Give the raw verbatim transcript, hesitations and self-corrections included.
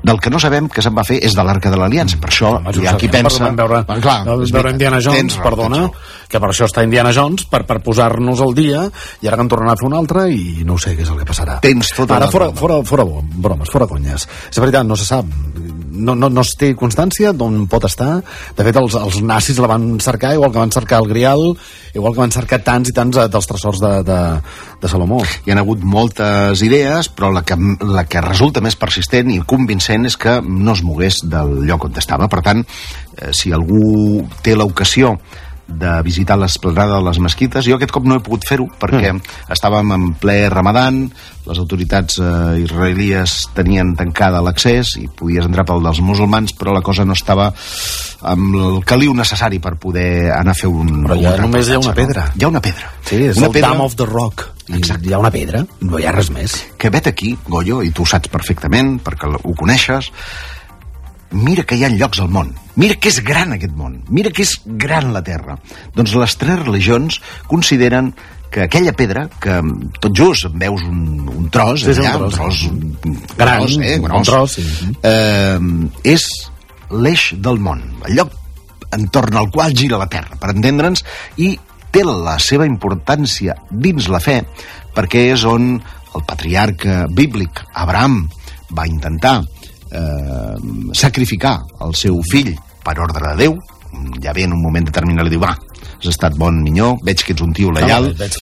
Del que no sabem que se'n va fer és de l'Arca de l'Aliança. Per això Home, hi ha qui pensa... Vam veure, bueno, clar, vam veure Indiana Jones, perdona, que per això està Indiana Jones, per, per posar-nos al dia, i ara que en tornen a fer un altre i no ho sé què és el que passarà. Tens tota ara, la fora, raó. fora, fora bromes, fora conyes. És veritat, no se sap. No, no, no es té constància d'on pot estar. De fet, els, els nazis la van cercar, igual que van cercar el Grial, igual que van cercar tants i tants dels tresors de, de, de Salomó. Hi ha hagut moltes idees, però la que, la que resulta més persistent i convincent és que no es mogués del lloc on estava. Per tant, eh, si algú té l'ocasió de visitar l'esplanada de les mesquites, jo aquest cop no he pogut fer-ho perquè mm. estàvem en ple Ramadan, les autoritats eh, israelies tenien tancada l'accés i podies entrar pel dels musulmans, però la cosa no estava amb el caliu necessari per poder anar a fer un... Però ja un només hi ha una pedra. Hi ha una pedra. Sí, és una el pedra... Dam of the Rock. Exacte. Hi ha una pedra, no hi ha res més. Que vet aquí, Goyo, i tu ho saps perfectament, perquè ho coneixes, mira que hi ha llocs al món, mira que és gran aquest món, mira que és gran la Terra. Doncs les tres religions consideren que aquella pedra, que tot just veus un, un tros, sí, allà, un tros, un tros gran, gros, eh, gros, un tros, sí. eh, és l'eix del món, el lloc entorn al qual gira la Terra, per entendre'ns, i té la seva importància dins la fe, perquè és on el patriarca bíblic, Abraham, va intentar Eh, sacrificar el seu fill per ordre de Déu. Ja ve en un moment determinat li diu, va, has estat bon minyó, veig que ets un tio lleial, veig